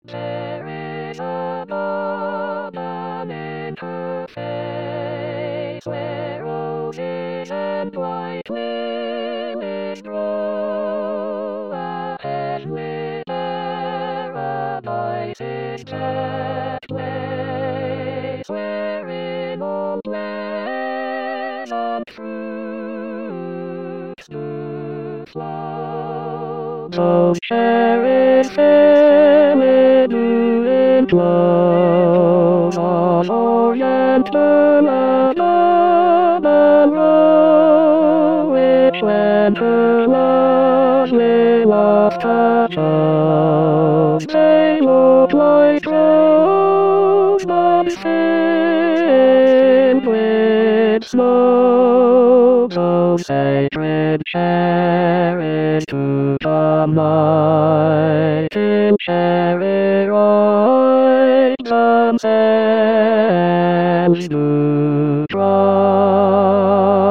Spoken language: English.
There is a garden in her face where roses and white lilies grow. Ahead with paradise is that place where in all pleasant fruits do flow. Those cherries fell in blows on Oriental Row, which lent her lovely touch of. They look like rosebuds filled with snow, those sacred cherries to the mighty cherry-ripe themselves do drop.